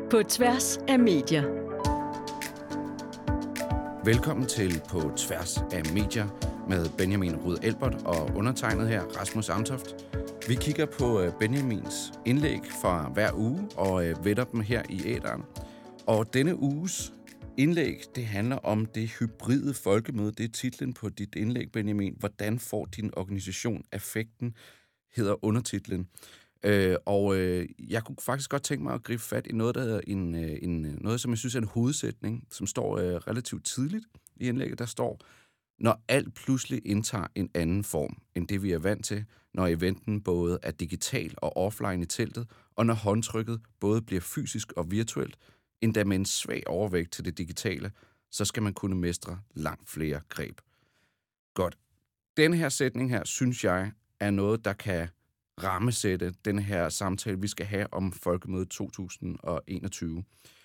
På tværs af medier. Velkommen til På tværs af medier med Benjamin Rud Elbert og undertegnet her, Rasmus Amtoft. Vi kigger på Benjamins indlæg fra hver uge og vætter dem her i æteren. Og denne uges indlæg, det handler om det hybride folkemøde. Det er titlen på dit indlæg, Benjamin. Hvordan får din organisation affekten, hedder undertitlen. Jeg kunne faktisk godt tænke mig at gribe fat i noget, der hedder noget, som jeg synes er en hovedsætning, som står relativt tidligt i indlægget. Der står, når alt pludselig indtager en anden form, end det vi er vant til, når eventen både er digital og offline i teltet, og når håndtrykket både bliver fysisk og virtuelt, endda med en svag overvægt til det digitale, så skal man kunne mestre langt flere greb. Godt. Denne her sætning her, synes jeg, er noget, der kan rammesætte den her samtale, vi skal have om Folkemødet 2021.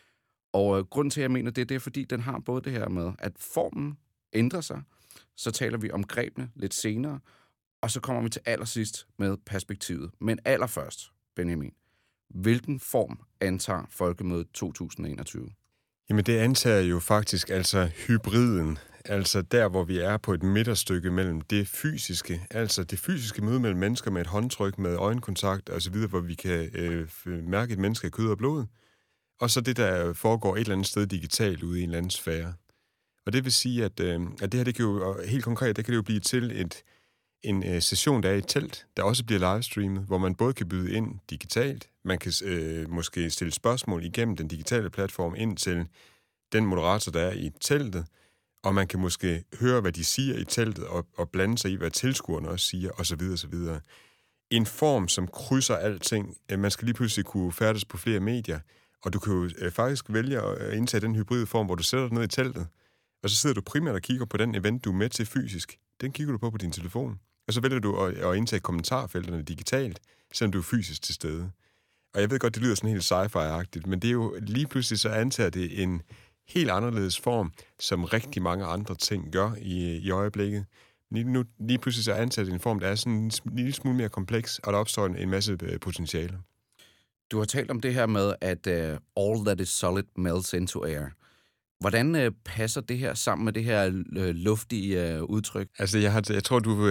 Og grunden til, at jeg mener det er, fordi den har både det her med, at formen ændrer sig, så taler vi om grebene lidt senere, og så kommer vi til allersidst med perspektivet. Men allerførst, Benjamin, hvilken form antager Folkemødet 2021? Jamen det antager jo faktisk altså hybriden, altså der, hvor vi er på et midterstykke mellem det fysiske, altså det fysiske møde mellem mennesker med et håndtryk, med øjenkontakt osv., hvor vi kan mærke et menneske af kød og blod, og så det, der foregår et eller andet sted digitalt ude i en eller anden sfære. Og det vil sige, at det her, det kan jo helt konkret, det kan det jo blive til en session, der er i et telt, der også bliver livestreamet, hvor man både kan byde ind digitalt, man kan måske stille spørgsmål igennem den digitale platform ind til den moderator, der er i teltet, og man kan måske høre, hvad de siger i teltet, og blande sig i, hvad tilskuerne også siger, osv. osv. En form, som krydser alting. Man skal lige pludselig kunne færdes på flere medier, og du kan jo faktisk vælge at indtage den hybride form, hvor du sætter dig ned i teltet, og så sidder du primært og kigger på den event, du er med til fysisk. Den kigger du på din telefon. Og så vælger du at indtage kommentarfelterne digitalt, selvom du er fysisk til stede. Og jeg ved godt, det lyder sådan helt sci-fi-agtigt, men det er jo lige pludselig så antager det en helt anderledes form, som rigtig mange andre ting gør i øjeblikket. Lige pludselig så antager det en form, der er sådan en lille smule mere kompleks, og der opstår en masse potentialer. Du har talt om det her med, at all that is solid melts into air. Hvordan passer det her sammen med det her luftige udtryk? Altså, jeg tror, du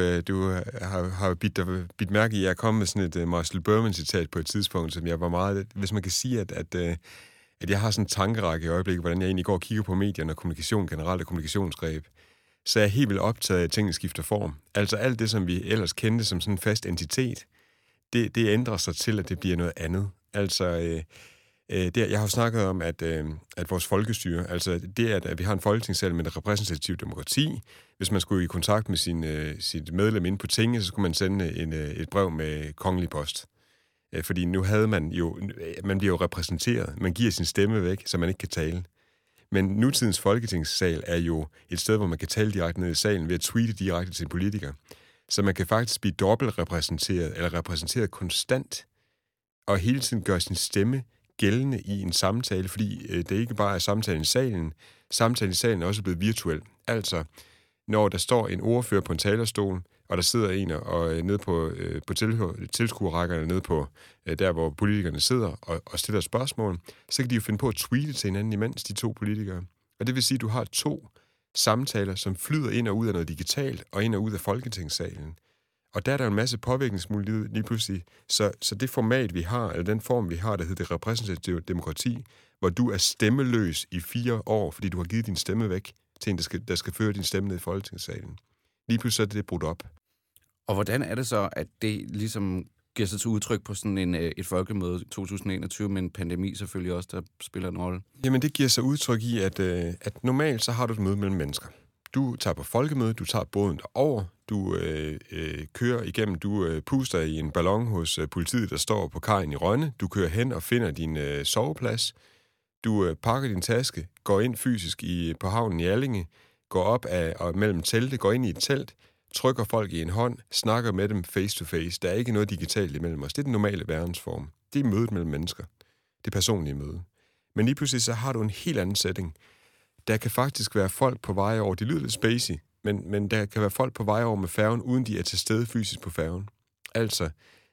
har bidt mærke i, at jeg kom med sådan et Marshall Berman-citat på et tidspunkt, som jeg var meget... Hvis man kan sige, at jeg har sådan en tankerække i øjeblikket, hvordan jeg egentlig går og kigger på medierne og kommunikation generelt og kommunikationsgreb, så er jeg helt vildt optaget af, at tingene skifter form. Altså alt det, som vi ellers kendte som sådan en fast entitet, det ændrer sig til, at det bliver noget andet. Altså... jeg har jo snakket om, at vores folkestyre, altså det, at vi har en folketingssal med et repræsentativt demokrati, hvis man skulle i kontakt med sit medlem inde på tinget, så skulle man sende et brev med kongelig post. Fordi nu havde man bliver jo repræsenteret, man giver sin stemme væk, så man ikke kan tale. Men nutidens folketingssal er jo et sted, hvor man kan tale direkte ned i salen ved at tweete direkte til en politiker. Så man kan faktisk blive dobbelt repræsenteret, eller repræsenteret konstant, og hele tiden gøre sin stemme gældende i en samtale, fordi det ikke bare er samtalen i salen. Samtalen i salen er også blevet virtuel. Altså, når der står en ordfører på en talerstol, og der sidder en og nede på tilskuerrækkerne, nede på der, hvor politikerne sidder og stiller spørgsmål, så kan de jo finde på at tweete til hinanden imens, de to politikere. Og det vil sige, at du har to samtaler, som flyder ind og ud af noget digitalt, og ind og ud af folketingssalen. Og der er der en masse påvirkningsmuligheder lige pludselig. Så det format, vi har, eller den form, vi har, der hedder det repræsentative demokrati, hvor du er stemmeløs i 4 år, fordi du har givet din stemme væk til en, der skal føre din stemme ned i folketingssalen. Lige pludselig er det brudt op. Og hvordan er det så, at det ligesom giver sig til udtryk på sådan et folkemøde 2021, med en pandemi selvfølgelig også, der spiller en rolle? Jamen, det giver sig udtryk i, at normalt så har du et møde mellem mennesker. Du tager på folkemøde, du tager båden derover, du kører igennem, du puster i en ballon hos politiet, der står på kajen i Rønne, du kører hen og finder din soveplads, du pakker din taske, går ind fysisk på havnen i Allinge, går op og mellem telte, går ind i et telt, trykker folk i en hånd, snakker med dem face to face. Der er ikke noget digitalt imellem os. Det er den normale verdensform. Det er mødet mellem mennesker. Det personlige møde. Men lige pludselig så har du en helt anden setting. Der kan faktisk være folk på vej over. Det lyder lidt spacey, men der kan være folk på vej over med færgen, uden de er til stede fysisk på færgen. Altså,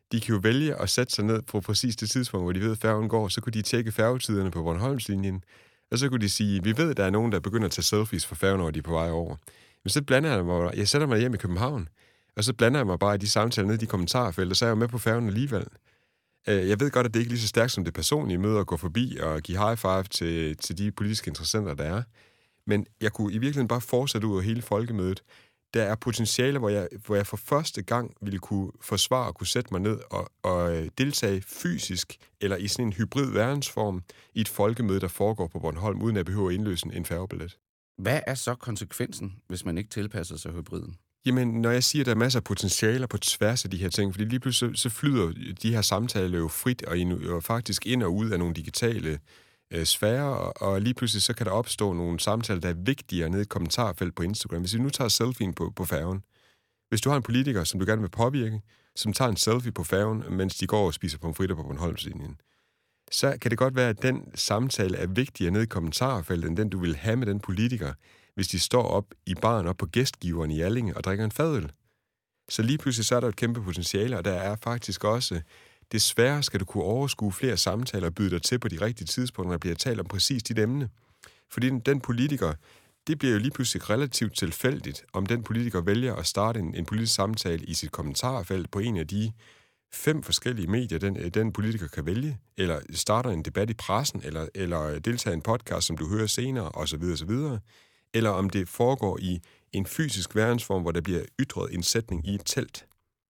De kan jo vælge at sætte sig ned på præcis det tidspunkt, hvor de ved, at færgen går. Så kunne de tjekke færgetiderne på Bornholmslinjen. Og så kunne de sige, vi ved, at der er nogen, der begynder at tage selfies for færgen, når de er på vej over. Men så blander jeg mig, jeg sætter mig hjem i København, og så blander jeg mig bare i de samtaler nede i de kommentarfelter, så er jeg jo med på færgen alligevel. Jeg ved godt, at det ikke er lige så stærkt som det personlige møde at gå forbi og give high five til de politiske interessenter, der er. Men jeg kunne i virkeligheden bare fortsætte ud af hele folkemødet. Der er potentiale, hvor jeg for første gang ville kunne forsvare og kunne sætte mig ned og deltage fysisk eller i sådan en hybrid verdensform i et folkemøde, der foregår på Bornholm, uden at jeg behøver at indløse en færgebillet. Hvad er så konsekvensen, hvis man ikke tilpasser sig hybriden? Jamen, når jeg siger, at der er masser af potentialer på tværs af de her ting, fordi lige pludselig så flyder de her samtaler jo frit og faktisk ind og ud af nogle digitale sfærer, og lige pludselig så kan der opstå nogle samtaler, der er vigtigere nede i et kommentarfelt på Instagram. Hvis vi nu tager selfien på færgen. Hvis du har en politiker, som du gerne vil påvirke, som tager en selfie på færgen, mens de går og spiser pomfritter på Bornholmslinjen, så kan det godt være, at den samtale er vigtigere nede i kommentarfeltet, end den du vil have med den politiker, hvis de står op i baren op på gæstgiveren i Allinge og drikker en fadøl. Så lige pludselig så er der et kæmpe potentiale, og der er faktisk også, desværre skal du kunne overskue flere samtaler og byde dig til på de rigtige tidspunkter, når der bliver talt om præcis dit emne. Fordi den politiker, det bliver jo lige pludselig relativt tilfældigt, om den politiker vælger at starte en politisk samtale i sit kommentarfelt på en af de 5 forskellige medier, den politiker kan vælge, eller starter en debat i pressen, eller deltager i en podcast, som du hører senere, osv., eller om det foregår i en fysisk verdensform, hvor der bliver ytret en sætning i et telt.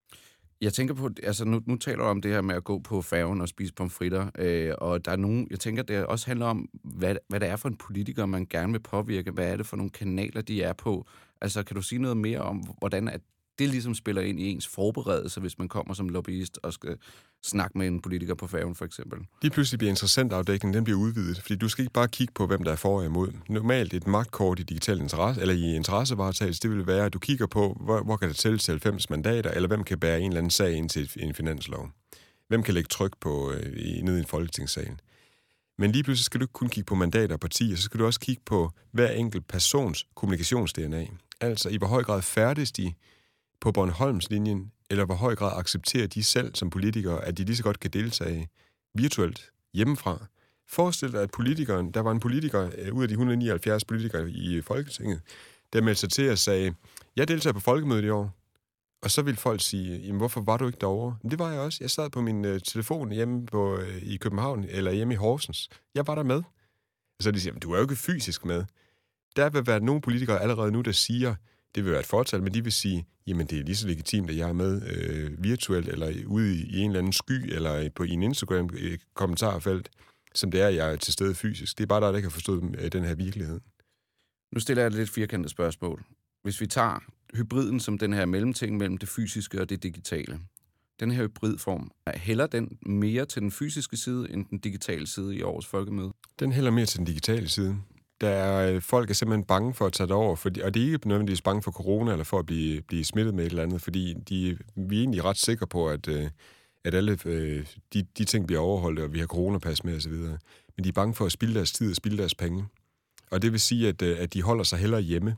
Jeg tænker på, altså nu taler du om det her med at gå på færgen og spise pomfritter, og der er nogen, jeg tænker, det også handler om, hvad det er for en politiker, man gerne vil påvirke, hvad er det for nogle kanaler, de er på. Altså, kan du sige noget mere om, hvordan at det ligesom spiller ind i ens forberedelse, hvis man kommer som lobbyist og skal snakke med en politiker på færgen, for eksempel? Lige pludselig bliver interessentafdækningen, den bliver udvidet, fordi du skal ikke bare kigge på, hvem der er for og imod. Normalt et magtkort i digital interesse, eller i interessevaretagelse, det vil være, at du kigger på, hvor kan der tælle til 90 mandater, eller hvem kan bære en eller anden sag ind til en finanslov. Hvem kan lægge tryk på ned i en folketingssal. Men lige pludselig skal du ikke kun kigge på mandater og partier, så skal du også kigge på hver enkelt persons kommunikations-DNA. Altså i hvor høj grad færdes de på Bornholmslinjen, eller hvor høj grad accepterer de selv som politikere, at de lige så godt kan deltage virtuelt hjemmefra. Forestil dig, at der var en politiker ud af de 179 politikere i Folketinget, der meldte sig til og sagde, jeg deltager på folkemødet i år. Og så vil folk sige, jamen hvorfor var du ikke derovre? Men det var jeg også. Jeg sad på min telefon hjemme i København, eller hjemme i Horsens. Jeg var der med. Og så de siger, du er jo ikke fysisk med. Der vil være nogle politikere allerede nu, der siger, det vil være et fortal, men de vil sige, jamen det er lige så legitimt, at jeg er med virtuelt, eller ude i en eller anden sky, eller i en Instagram-kommentarfelt, som det er, jeg er til stede fysisk. Det er bare der ikke har forstået den her virkelighed. Nu stiller jeg et lidt firkantet spørgsmål. Hvis vi tager hybriden som den her mellemting mellem det fysiske og det digitale, den her hybridform, hælder den mere til den fysiske side, end den digitale side i årets folkemøde? Den hælder mere til den digitale side. Folk er simpelthen bange for at tage det over, og de er ikke nødvendigvis bange for corona, eller for at blive smittet med et eller andet, fordi vi er egentlig ret sikre på, at alle de ting bliver overholdt, og vi har coronapas med osv. Men de er bange for at spilde deres tid og spilde deres penge. Og det vil sige, at de holder sig hellere hjemme.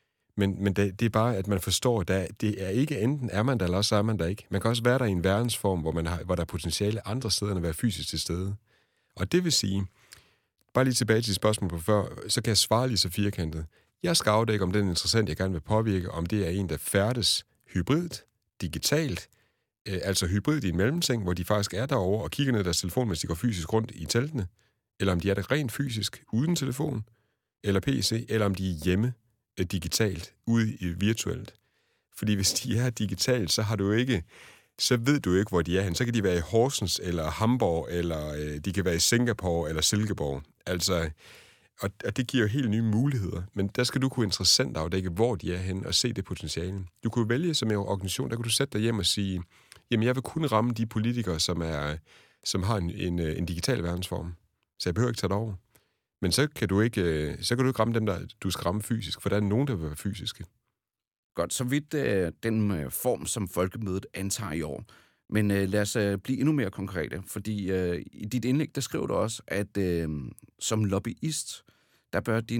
Men det er bare, at man forstår, at det er ikke enten er man der, eller også er man der ikke. Man kan også være der i en verdensform, hvor der er potentiale andre steder, end at være fysisk til stede. Og det vil sige, bare lige tilbage til spørgsmål på før, så kan jeg svare lige så firkantet. Jeg skal afdække, om den interessant, jeg gerne vil påvirke, om det er en, der færdes hybridt, digitalt, altså hybrid i en mellemting, hvor de faktisk er derovre og kigger ned i deres telefon, mens de går fysisk rundt i teltene, eller om de er der rent fysisk, uden telefon, eller PC, eller om de er hjemme digitalt, ude i virtuelt. Fordi hvis de er digitalt, så ved du ikke, hvor de er hen. Så kan de være i Horsens, eller Hamburg, eller de kan være i Singapore, eller Silkeborg. Altså, og det giver jo helt nye muligheder. Men der skal du kunne interessant afdække, hvor de er hen, og se det potentiale. Du kunne vælge som en organisation, der kunne du sætte dig hjem og sige, jamen jeg vil kun ramme de politikere, som har en digital verdensform. Så jeg behøver ikke tage det over. Men så kan du ikke ramme dem, der du skal ramme fysisk, for der er nogen, der vil være fysiske. Godt, så vidt den form, som folkemødet antager i år. Men lad os blive endnu mere konkrete, fordi i dit indlæg, der skriver du også, at som lobbyist, der bør din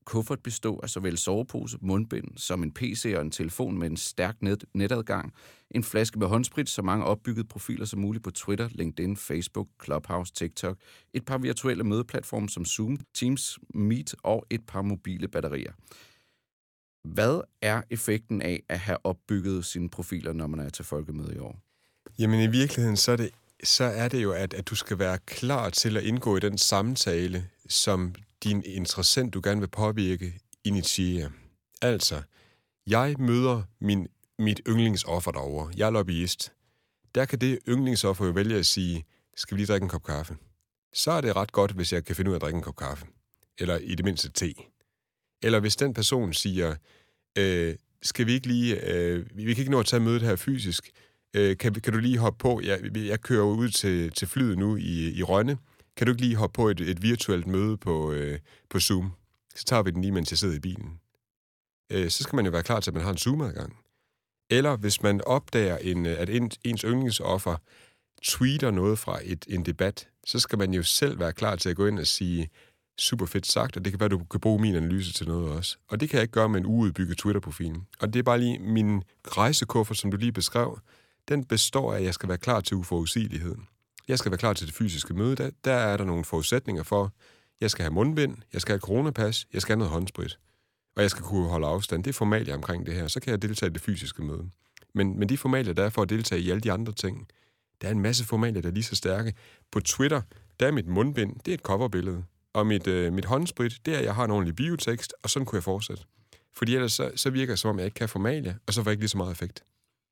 kuffert bestå af såvel sovepose, mundbind som en PC og en telefon med en stærk netadgang, en flaske med håndsprit, så mange opbyggede profiler som muligt på Twitter, LinkedIn, Facebook, Clubhouse, TikTok, et par virtuelle mødeplatforme som Zoom, Teams, Meet og et par mobile batterier. Hvad er effekten af at have opbygget sine profiler, når man er til folkemøde i år? Jamen i virkeligheden, så er det jo, at du skal være klar til at indgå i den samtale, som din interessent, du gerne vil påvirke, initierer. Altså, jeg møder mit yndlingsoffer derovre. Jeg er lobbyist. Der kan det yndlingsoffer jo vælge at sige, skal vi lige drikke en kop kaffe? Så er det ret godt, hvis jeg kan finde ud af at drikke en kop kaffe. Eller i det mindste te. Eller hvis den person siger, skal vi ikke lige, vi kan ikke nå at tage mødet her fysisk, kan du lige hoppe på, jeg kører ud til flyet nu i Rønne, kan du ikke lige hoppe på et virtuelt møde på Zoom? Så tager vi den lige, mens jeg sidder i bilen. Så skal man jo være klar til, at man har en Zoom-adgang. Eller hvis man opdager, at ens yndlingsoffer tweeter noget fra en debat, så skal man jo selv være klar til at gå ind og sige, super fedt sagt, og det kan være, at du kan bruge min analyse til noget også. Og det kan jeg ikke gøre med en uudbygget Twitter-profil. Og det er bare lige min rejsekuffert, som du lige beskrev, den består af, at jeg skal være klar til uforudsigeligheden. Jeg skal være klar til det fysiske møde. Der er der nogle forudsætninger for, jeg skal have mundbind, jeg skal have et coronapas, jeg skal have noget håndsprit, og jeg skal kunne holde afstand. Det er formalier omkring det her. Så kan jeg deltage i det fysiske møde. Men de formalier, der er for at deltage i alle de andre ting, der er en masse formalier, der er lige så stærke. På Twitter, der er mit mundbind, det er et coverbillede. Og mit håndsprit, det er, at jeg har en ordentlig biotekst, og sådan kunne jeg fortsætte. Fordi ellers så virker det, som om jeg ikke kan formalier, og så får jeg ikke lige så meget effekt.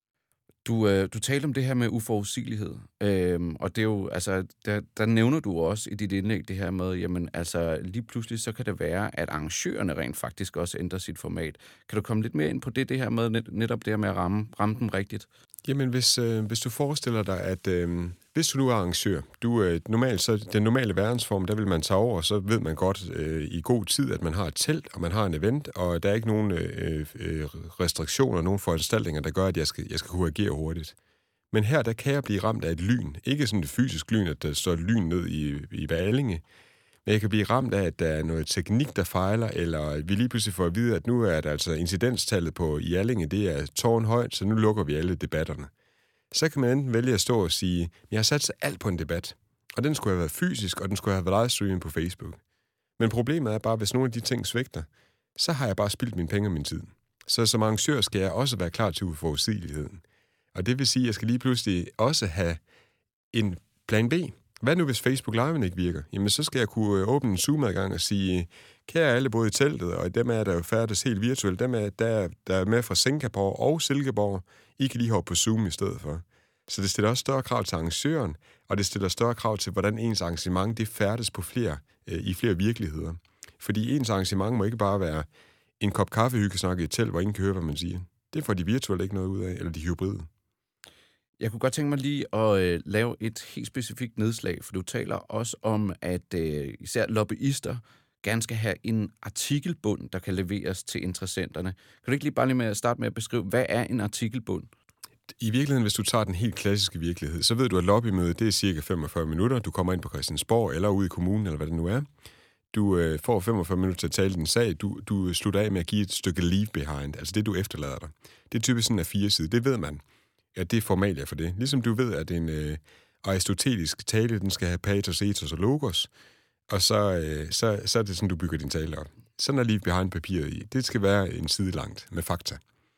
Du talte om det her med uforudsigelighed, og det er jo, altså, der nævner du også i dit indlæg det her med, jamen, altså, lige pludselig så kan det være, at arrangørerne rent faktisk også ændrer sit format. Kan du komme lidt mere ind på det her med, netop det her med at ramme dem rigtigt? Jamen, hvis du forestiller dig, at hvis du nu er arrangør, normalt, så den normale verdensform, der vil man tage over, så ved man godt i god tid, at man har et telt, og man har en event, og der er ikke nogen restriktioner, nogen foranstaltninger, der gør, at jeg skal kunne agere hurtigt. Men her, der kan jeg blive ramt af et lyn. Ikke sådan et fysisk lyn, at der står et lyn ned i Valinge, men jeg kan blive ramt af, at der er noget teknik, der fejler, eller vi lige pludselig får at vide, at nu er der altså incidenstallet i Allinge, det er tårnhøjt, så nu lukker vi alle debatterne. Så kan man enten vælge at stå og sige, jeg har sat alt på en debat, og den skulle have været fysisk, og den skulle have været livestreamet på Facebook. Men problemet er bare, hvis nogle af de ting svigter, så har jeg bare spildt mine penge og min tid. Så som arrangør skal jeg også være klar til uforudsigeligheden. Og det vil sige, at jeg skal lige pludselig også have en plan B. Hvad nu, hvis Facebook Live ikke virker? Jamen, så skal jeg kunne åbne en Zoom-adgang og sige, kære alle både i teltet, og dem er der jo færdes helt virtuelt, dem er der er med fra Singapore og Silkeborg, I kan lige hoppe på Zoom i stedet for. Så det stiller også større krav til arrangøren, og det stiller større krav til, hvordan ens arrangement det færdes på i flere virkeligheder. Fordi ens arrangement må ikke bare være en kop kaffehyggesnak i et telt, hvor ingen kan høre, hvad man siger. Det får de virtuelle ikke noget ud af, eller de hybride. Jeg kunne godt tænke mig lige at lave et helt specifikt nedslag, for du taler også om, at især lobbyister gerne skal have en artikelbund, der kan leveres til interessenterne. Kan du ikke lige starte med at beskrive, hvad er en artikelbund? I virkeligheden, hvis du tager den helt klassiske virkelighed, så ved du, at lobbymødet det er cirka 45 minutter. Du kommer ind på Christiansborg eller ud i kommunen, eller hvad det nu er. Du får 45 minutter til at tale din sag. Du slutter af med at give et stykke leave behind, altså det, du efterlader dig. Det er typisk sådan en A4-side. Det ved man. Ja, det er formalia for det. Ligesom du ved, at en aristotelisk tale, den skal have patos, ethos og logos, og så er det sådan, du bygger din tale op. Sådan er leave behind papiret i. Det skal være en side langt med fakta.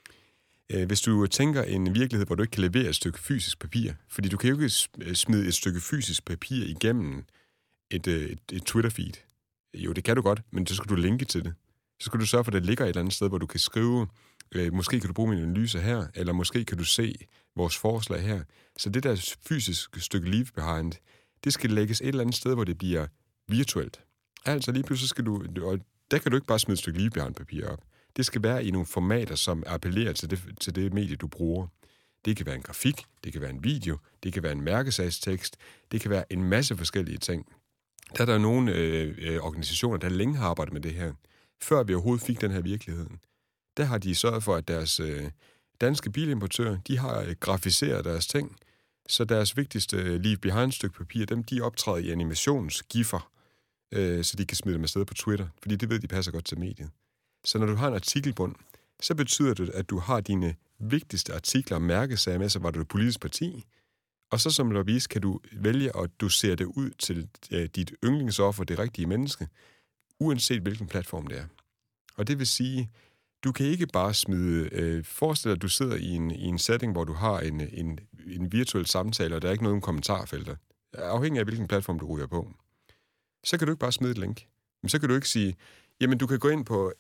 Hvis du tænker en virkelighed, hvor du ikke kan levere et stykke fysisk papir, fordi du kan jo ikke smide et stykke fysisk papir igennem et Twitter-feed. Jo, det kan du godt, men så skal du linke til det. Så skal du sørge for, at det ligger et eller andet sted, hvor du kan skrive, måske kan du bruge min analyse her, eller måske kan du se vores forslag her. Så det der fysiske stykke leave behind, det skal lægges et eller andet sted, hvor det bliver virtuelt. Altså lige pludselig skal du, og der kan du ikke bare smide et stykke leave behind papir op. Det skal være i nogle formater, som appellerer til det medie, du bruger. Det kan være en grafik, det kan være en video, det kan være en mærkesagstekst, det kan være en masse forskellige ting. Der er der nogle organisationer, der længe har arbejdet med det her, før vi overhovedet fik den her virkelighed. Der har de sørget for, at deres danske bilimportører, de har graficeret deres ting, så deres vigtigste leave behind stykke papir, de optræder i animationsgiffer så de kan smide dem afsted på Twitter, fordi det ved de passer godt til mediet. Så når du har en artikelbund, så betyder det, at du har dine vigtigste artikler og mærkesager med, så var du et politisk parti, og så som lobbyist kan du vælge at dosere det ud til dit yndlingsoffer, det rigtige menneske, uanset hvilken platform det er. Og det vil sige, du kan ikke bare smide... forestil dig, at du sidder i en setting, hvor du har en virtuel samtale, og der er ikke nogen kommentarfelter. Afhængig af, hvilken platform du ryger på. Så kan du ikke bare smide et link. Men så kan du ikke sige, jamen du kan gå ind på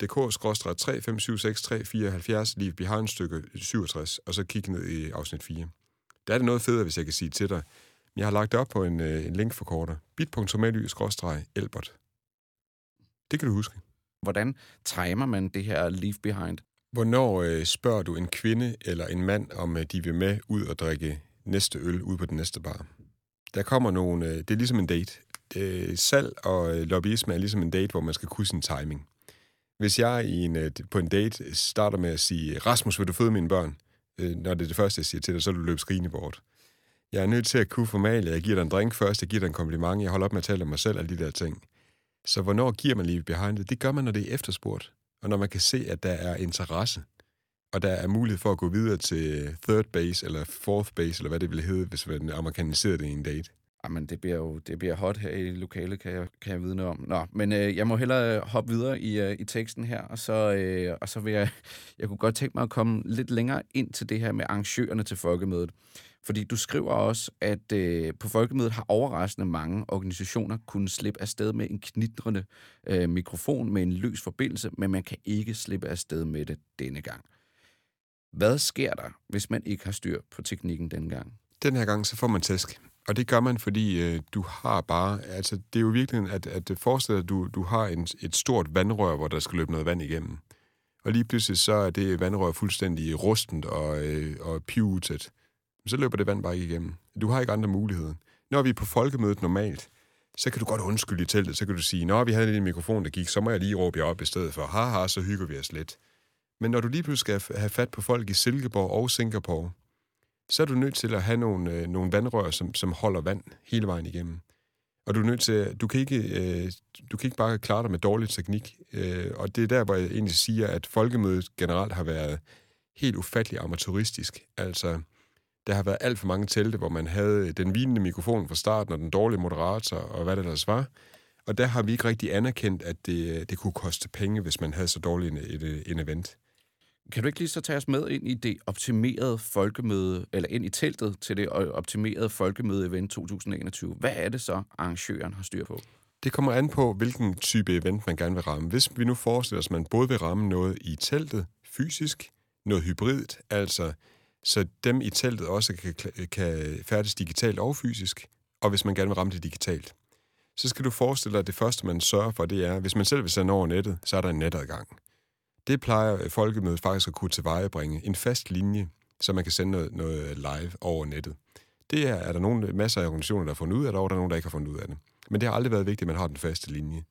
elbert.dk/35763470 lige behind stykke 67, og så kigge ned i afsnit 4. Der er det noget federe, hvis jeg kan sige til dig. Jeg har lagt det op på en linkforkorter. bit.ly/elbert. Det kan du huske. Hvordan timer man det her leave behind? Hvornår spørger du en kvinde eller en mand, om de vil med ud og drikke næste øl ud på den næste bar? Der kommer nogle... det er ligesom en date. Salg og lobbyisme er ligesom en date, hvor man skal kunne sin timing. Hvis jeg på en date starter med at sige, Rasmus, vil du føde mine børn? Når det er det første, jeg siger til dig, så er du løbet skrigende bort. Jeg er nødt til at kunne formale. Jeg giver dig en drink først, jeg giver dig en kompliment, jeg holder op med at tale om mig selv og de der ting. Så hvornår giver man leave behind det? Det gør man, når det er efterspurgt. Og når man kan se, at der er interesse, og der er mulighed for at gå videre til third base, eller fourth base, eller hvad det ville hedde, hvis man amerikaniserede det i en date. Jamen, det bliver hot her i lokalet, kan jeg vidne om. Nå, men jeg må hellere hoppe videre i teksten her, og så vil jeg kunne godt tænke mig at komme lidt længere ind til det her med arrangørerne til folkemødet. Fordi du skriver også, at på folkemødet har overraskende mange organisationer kunnet slippe afsted med en knitrende mikrofon med en løs forbindelse, men man kan ikke slippe afsted med det denne gang. Hvad sker der, hvis man ikke har styr på teknikken denne gang? Den her gang, så får man tæsk. Og det gør man, fordi du har bare... Altså, det er jo virkelig, at forestille dig, at du har et stort vandrør, hvor der skal løbe noget vand igennem. Og lige pludselig så er det vandrør fuldstændig rustent og pivutet. Så løber det vand bare ikke igennem. Du har ikke andre muligheder. Når vi er på folkemødet normalt, så kan du godt undskylde i teltet. Så kan du sige, når vi havde en mikrofon, der gik, så må jeg lige råbe jer op i stedet for. Haha, så hygger vi os lidt. Men når du lige pludselig skal have fat på folk i Silkeborg og Singapore, så er du nødt til at have nogle vandrør, som holder vand hele vejen igennem. Og du er nødt til, du kan ikke bare klare dig med dårlig teknik. Og det er der, hvor jeg egentlig siger, at folkemødet generelt har været helt ufattelig amatøristisk. Altså, der har været alt for mange telte, hvor man havde den vinende mikrofon fra starten, og den dårlige moderator, og hvad det ellers var. Og der har vi ikke rigtig anerkendt, at det kunne koste penge, hvis man havde så dårligt en event. Kan du ikke lige så tage os med ind i det optimerede folkemøde, eller ind i teltet til det optimerede folkemøde-event 2021? Hvad er det så, arrangøren har styr på? Det kommer an på, hvilken type event man gerne vil ramme. Hvis vi nu forestiller os, at man både vil ramme noget i teltet fysisk, noget hybridt, altså så dem i teltet også kan færdes digitalt og fysisk, og hvis man gerne vil ramme det digitalt, så skal du forestille dig, at det første, man sørger for, det er, hvis man selv vil sende over nettet, så er der en netadgang. Det plejer folkemødet faktisk at kunne tilvejebringe en fast linje, så man kan sende noget live over nettet. Det er der masser af organisationer, der har fundet ud af det, og der er nogen, der ikke har fundet ud af det. Men det har aldrig været vigtigt, at man har den faste linje.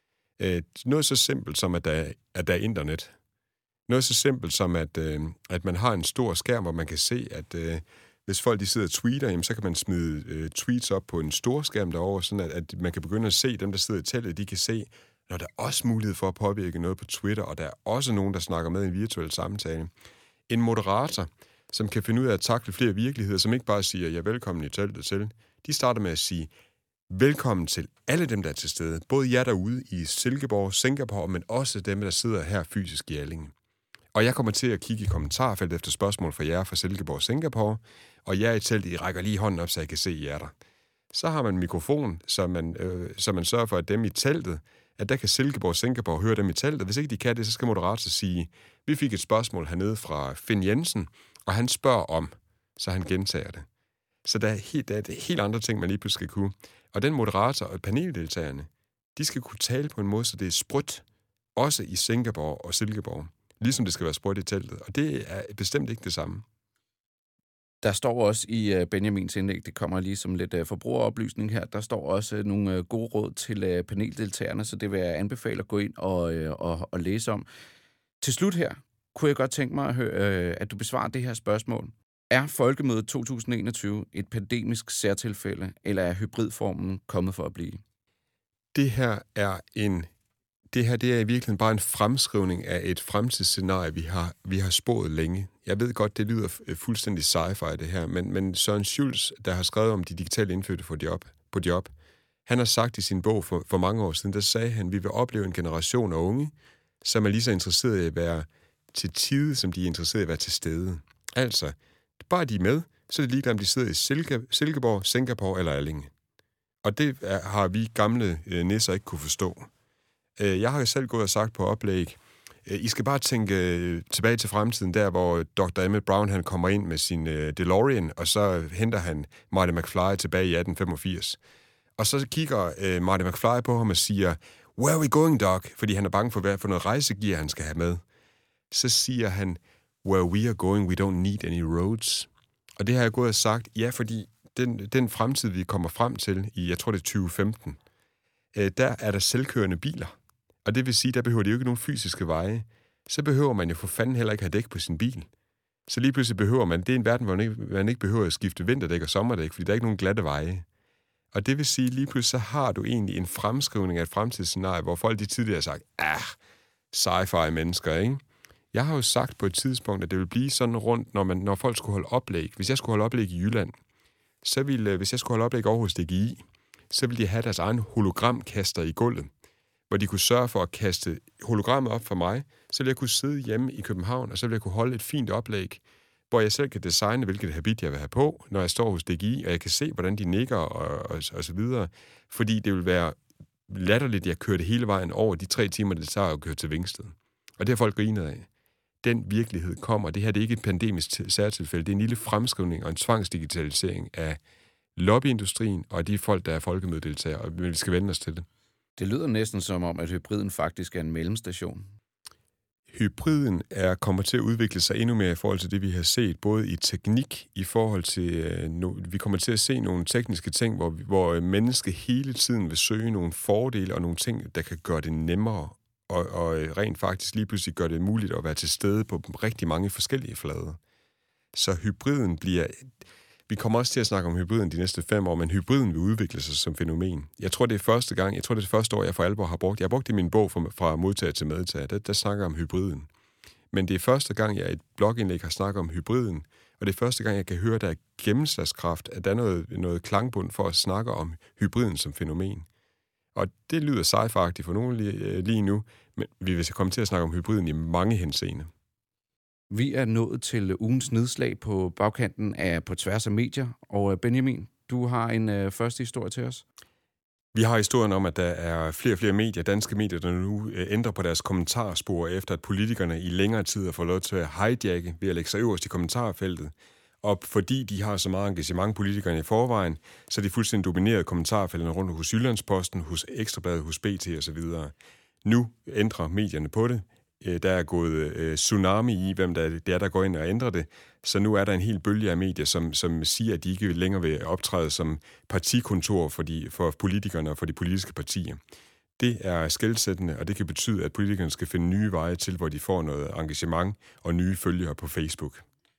Noget så simpelt som, at der er internet. Noget så simpelt som, at man har en stor skærm, hvor man kan se, at hvis folk de sidder og tweeter, jamen, så kan man smide tweets op på en stor skærm derovre, sådan at man kan begynde at se dem, der sidder i teltet, de kan se, når der er også mulighed for at påvirke noget på Twitter, og der er også nogen, der snakker med i en virtuel samtale. En moderator, som kan finde ud af at takle flere virkeligheder, som ikke bare siger, ja, velkommen i teltet til. De starter med at sige, velkommen til alle dem, der er til stede. Både jer derude i Silkeborg, Singapore, men også dem, der sidder her fysisk i Allinge. Og jeg kommer til at kigge i kommentarfeltet efter spørgsmål fra jer fra Silkeborg og Singapore, og jer i teltet, I rækker lige hånden op, så jeg kan se jer der. Så har man en mikrofon, så man sørger for, at dem i teltet, at der kan Silkeborg og Singapore høre dem i teltet. Hvis ikke de kan det, så skal moderator sige, vi fik et spørgsmål hernede fra Finn Jensen, og han spørger om, så han gentager det. Så der er helt andre ting, man lige pludselig skal kunne. Og den moderator og paneldeltagerne, de skal kunne tale på en måde, så det er sprødt, også i Singapore og Silkeborg, ligesom det skal være sprødt i teltet. Og det er bestemt ikke det samme. Der står også i Benjamins indlæg, det kommer lige som lidt forbrugeroplysning her, der står også nogle gode råd til paneldeltagerne, så det vil jeg anbefale at gå ind og læse om. Til slut her, kunne jeg godt tænke mig at høre, at du besvarer det her spørgsmål. Er Folkemødet 2021 et pandemisk særtilfælde, eller er hybridformen kommet for at blive? Det her er i virkeligheden bare en fremskrivning af et fremtidsscenarie, vi har spået længe. Jeg ved godt, det lyder fuldstændig sci-fi det her, men Søren Schultz, der har skrevet om de digitale indfødte på job, han har sagt i sin bog for mange år siden, der sagde han, vi vil opleve en generation af unge, som er lige så interesserede i at være til tide, som de er interesserede i at være til stede. Altså, bare de er med, så er det ligeglade, om de sidder i Silkeborg, Singapore eller Allinge. Og det har vi gamle nisser ikke kunne forstå. Jeg har jo selv gået og sagt på oplæg, I skal bare tænke tilbage til fremtiden, der hvor Dr. Emmett Brown han kommer ind med sin DeLorean, og så henter han Marty McFly tilbage i 1885. Og så kigger Marty McFly på ham og siger, "Where are we going, Doc?" Fordi han er bange for noget rejsegear, han skal have med. Så siger han, "Where we are going, we don't need any roads." Og det har jeg gået og sagt, ja, fordi den fremtid, vi kommer frem til i, jeg tror det er 2015, der er der selvkørende biler. Og det vil sige, der behøver de jo ikke nogen fysiske veje. Så behøver man jo for fanden heller ikke have dæk på sin bil. Så lige pludselig behøver man, det er en verden, hvor man ikke behøver at skifte vinterdæk og sommerdæk, fordi der er ikke nogen glatte veje. Og det vil sige, lige pludselig så har du egentlig en fremskrivning af et fremtidsscenarie, hvor folk de tidligere har sagt, sci-fi mennesker, ikke? Jeg har jo sagt på et tidspunkt, at det vil blive sådan rundt, når folk skulle holde oplæg. Hvis jeg skulle holde oplæg i Jylland, så ville, hvis jeg skulle holde oplæg over hos DGI, så ville de have deres egen hologramkaster i gulvet, hvor de kunne sørge for at kaste hologrammet op for mig, så ville jeg kunne sidde hjemme i København, og så ville jeg kunne holde et fint oplæg, hvor jeg selv kan designe, hvilket habit jeg vil have på, når jeg står hos DGI, og jeg kan se, hvordan de nikker og så videre, fordi det vil være latterligt, at jeg kører det hele vejen over de 3 timer, det tager at køre til Vingsted. Og det har folk grinet af. Den virkelighed kommer. Det her det er ikke et pandemisk særtilfælde. Det er en lille fremskrivning og en tvangsdigitalisering af lobbyindustrien og de folk, der er folkemødedeltagere, og vi skal vende os til det. Det lyder næsten som om, at hybriden faktisk er en mellemstation. Hybriden kommer til at udvikle sig endnu mere i forhold til det, vi har set, både i teknik, i forhold til, vi kommer til at se nogle tekniske ting, hvor mennesket hele tiden vil søge nogle fordele og nogle ting, der kan gøre det nemmere, og rent faktisk lige pludselig gør det muligt at være til stede på rigtig mange forskellige flader. Så hybriden bliver... Vi kommer også til at snakke om hybriden de næste 5 år, men hybriden vil udvikle sig som fænomen. Jeg tror, det er det første år, jeg for alvor har brugt. Jeg har brugt det i min bog fra modtager til medtager. Der snakker jeg om hybriden. Men det er første gang, jeg i et blogindlæg har snakket om hybriden, og det er første gang, jeg kan høre, at der er gennemslagskraft, at der er noget klangbund for at snakke om hybriden som fænomen. Og det lyder sci-fi-agtigt for nogen lige nu, men vi vil komme til at snakke om hybriden i mange henseender. Vi er nået til ugens nedslag på bagkanten af På tværs af medier. Og Benjamin, du har en første historie til os. Vi har historien om, at der er flere og flere medier, danske medier, der nu ændrer på deres kommentarspor, efter at politikerne i længere tid har fået lov til at hijacke ved at lægge sig øverst i kommentarfeltet. Og fordi de har så meget engagement, politikerne i forvejen, så er de fuldstændig domineret kommentarfeltene rundt hos Jyllandsposten, hos Ekstrabladet, hos BT osv. Nu ændrer medierne på det. Der er gået tsunami i, hvem der går ind og ændrer det. Så nu er der en hel bølge af medier, som siger, at de ikke længere vil optræde som partikontor for politikerne og for de politiske partier. Det er skelsættende, og det kan betyde, at politikerne skal finde nye veje til, hvor de får noget engagement og nye følgere på Facebook.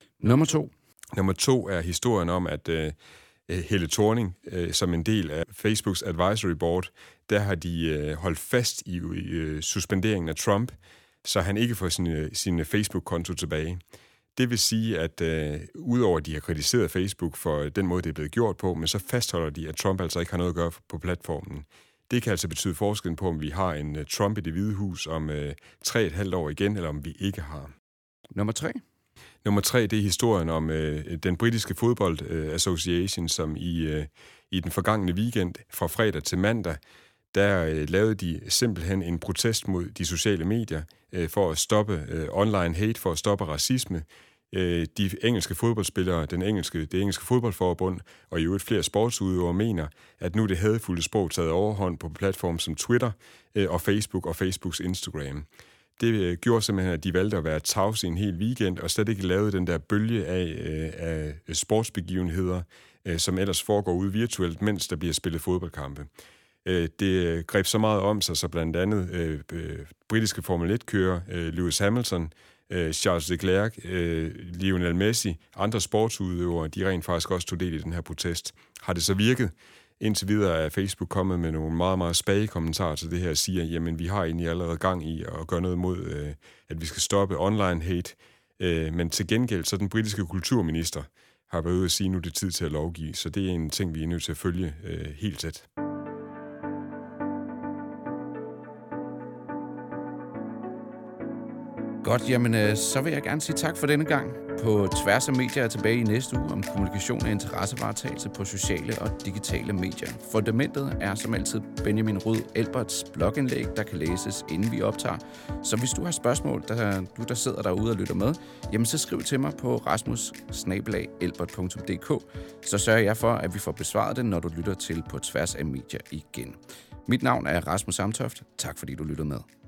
Nummer 2 er historien om, at Helle Thorning, som en del af Facebooks advisory board, der har de holdt fast i suspenderingen af Trump, så han ikke får sin Facebook-konto tilbage. Det vil sige, at udover at de har kritiseret Facebook for den måde, det er blevet gjort på, men så fastholder de, at Trump altså ikke har noget at gøre på platformen. Det kan altså betyde forskellen på, om vi har en Trump i Det Hvide Hus om 3,5 år igen, eller om vi ikke har. Nummer 3, det er historien om den britiske fodbold association, som i den forgangne weekend fra fredag til mandag, der lavede de simpelthen en protest mod de sociale medier for at stoppe online hate, for at stoppe racisme. De engelske fodboldspillere, det engelske fodboldforbund og i øvrigt flere sportsudøvere mener, at nu er det hadefulde sprog taget overhånd på platforme som Twitter og Facebook og Facebooks Instagram. Det gjorde simpelthen, at de valgte at være tavse i en hel weekend og slet ikke lavede den der bølge af sportsbegivenheder, som ellers foregår ude virtuelt, mens der bliver spillet fodboldkampe. Det greb så meget om sig, så blandt andet britiske Formel 1-kører Lewis Hamilton, Charles Leclerc, Lionel Messi, andre sportsudøvere, de rent faktisk også tog del i den her protest. Har det så virket? Indtil videre er Facebook kommet med nogle meget, meget spage kommentarer til det her, og siger, jamen vi har egentlig allerede gang i at gøre noget mod, at vi skal stoppe online hate. Men til gengæld, så den britiske kulturminister har været ude at sige, nu er det tid til at lovgive. Så det er en ting, vi er nødt til at følge helt tæt. Godt, jamen så vil jeg gerne sige tak for denne gang. På Tværs af Medier er tilbage i næste uge om kommunikation og interessevaretagelse på sociale og digitale medier. Fundamentet er som altid Benjamin Rud Elberts blogindlæg, der kan læses inden vi optager. Så hvis du har spørgsmål, du der sidder derude og lytter med, jamen så skriv til mig på rasmus@elbert.dk. Så sørger jeg for, at vi får besvaret det, når du lytter til På Tværs af Medier igen. Mit navn er Rasmus Amtoft. Tak fordi du lyttede med.